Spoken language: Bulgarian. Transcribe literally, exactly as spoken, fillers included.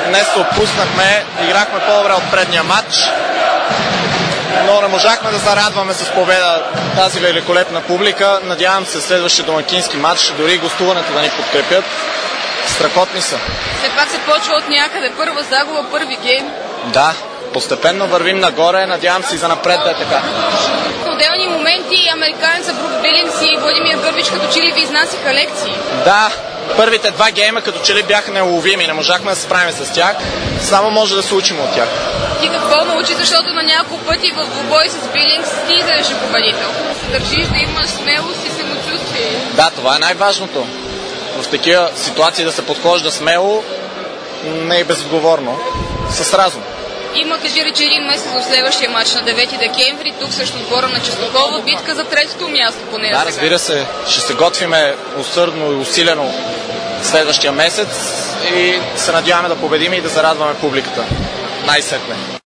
днес се отпуснахме, играхме по-добре от предния матч, но не можахме да зарадваме с победа тази великолепна публика. Надявам се следващия домакински матч, дори гостуването да ни подкрепят. Страхотни са. Все пак се почва от някъде. Първа загуба, първи гейм. Да, постепенно вървим нагоре, надявам се и за напред да е така. В отделни моменти американеца Брук Билингс и Владимир Гърбич като че ли ви изнасяха лекции. Да, първите два гейма като че ли бяха неуловими, не можахме да се справим с тях. Само може да се учим от тях. Ти какво научи, защото на няколко пъти в двубой с Билингс ти излезеше победител? Държиш да имаш смелост и самочувствие. Да, това е най-важното. В такива ситуации да се подхожда смело, не е безотговорно, с разум. Има, кажи речи, един месец до следващия матч на девети декември, тук също отбора на Чистокова, битка за третото място поне. Да, разбира се, ще се готвиме усърдно и усилено следващия месец и се надяваме да победим и да зарадваме публиката. Най-сетне.